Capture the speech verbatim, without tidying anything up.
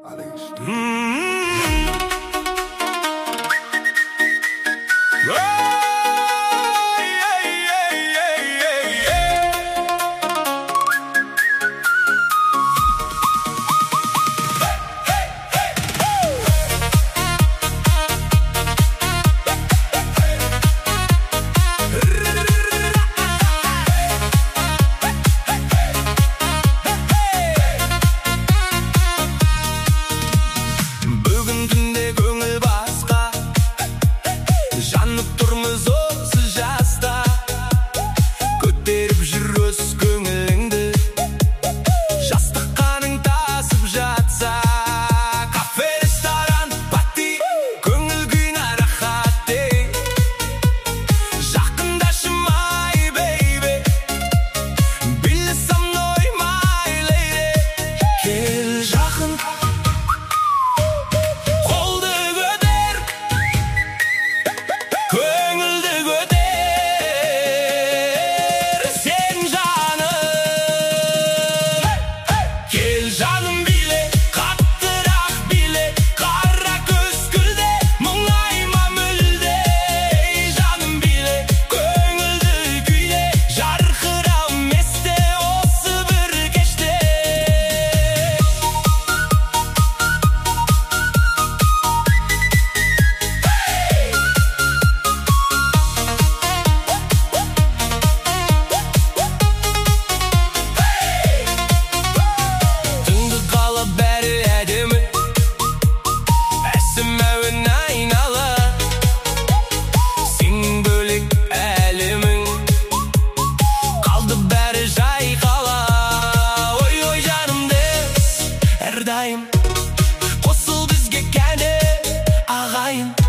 Тұрмыз осы жаста, көтеріп жүрөз көңіліңді, жастық қаның тасып жатса. Кафе, ресторан, пати, көңіл күйіне рахат дей. Жақындашы my baby, биле со мной my lady. Кел жақын, қолды көтер, көңілді көтер, сен жаным. Кел жаным биле, қаттырақ биле, қара көз күлде, мұңайма мүлде. Ей жаным биле, көңілді күйде, жарқырау месте осы бір кеште. Түнгі қала бәрі әдемі, әсем әуен айнала, сен бөлек әлемің, қалды бәрі жайқала. Ой, ой жаным дес, әрдайым қосыл бізге кәне ағайын.